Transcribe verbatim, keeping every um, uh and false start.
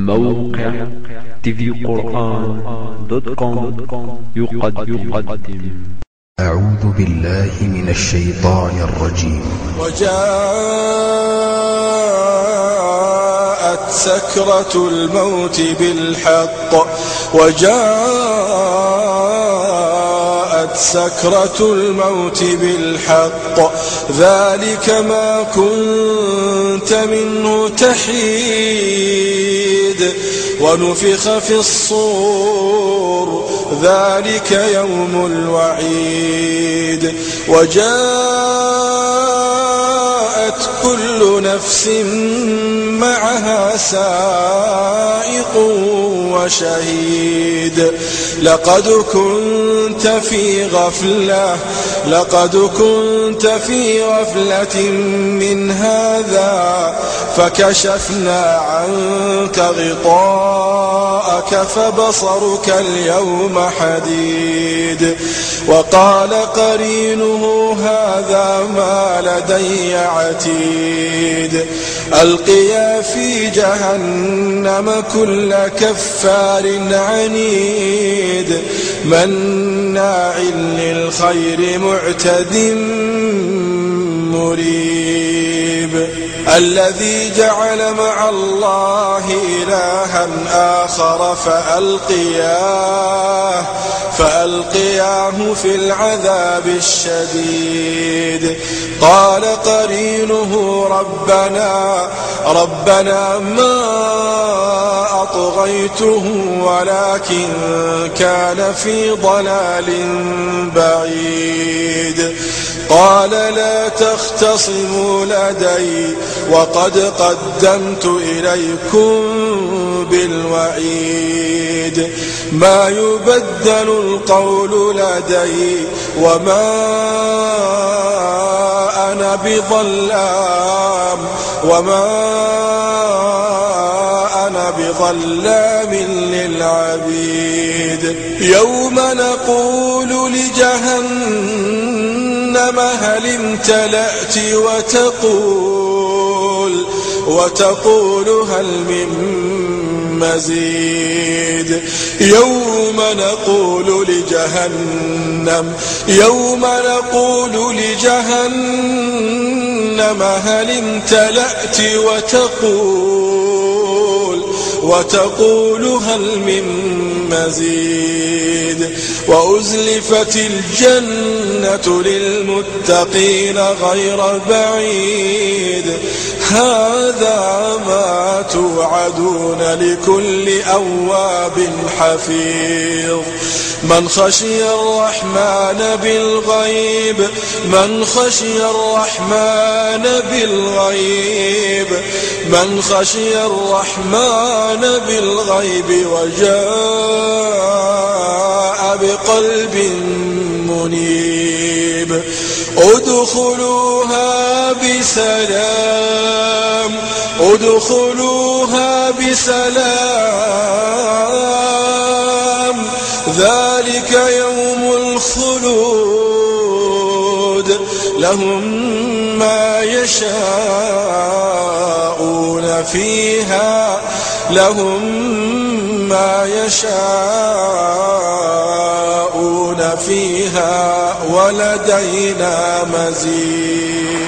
موقع تي في قرآن دوت كوم يقدم. أعوذ بالله من الشيطان الرجيم. وجاءت سكرة الموت بالحق وجاءت سكرة الموت بالحق ذلك ما كنت منه تحيد ونفخ في الصور ذلك يوم الوعيد وجاءت كل نفس معها سائق وشهيد لقد كنت في غفلة لقد كنت في غفلة من هذا فكشفنا عنك غطاءك فبصرك اليوم حديد وقال قرينه هذا ما لدي عتيد ألقيا في جهنم كل كفار عنيد مناع للخير معتد مريب الذي جعل مع الله إلها آخر فألقياه فألقياه في العذاب الشديد قال قرينه ربنا ربنا ما أطغيته ولكن كان في ضلال بعيد قال لا تختصموا لدي وقد قدمت إليكم بالوعيد ما يبدل القول لدي وما أنا بظلام وما أنا بظلام للعبيد يوم نقول لجهنم هل امتلأت وتقول وتقول هل من مزيد يوم نقول لجهنم يوم نقول لجهنم هل امتلأت وتقول وتقول هل من مزيد وأزلفت الجنة للمتقين غير بعيد هذا ما توعدون لكل أواب حفيظ من خشي الرحمن بالغيب من خشي الرحمن بالغيب من خشي الرحمن بالغيب وجاء بقلب منيب ادخلوها بسلام ادخلوها بسلام ذلك يوم الخلود لهم ما يشاءون فيها لهم ما يشاءون فيها ولدينا مزيد.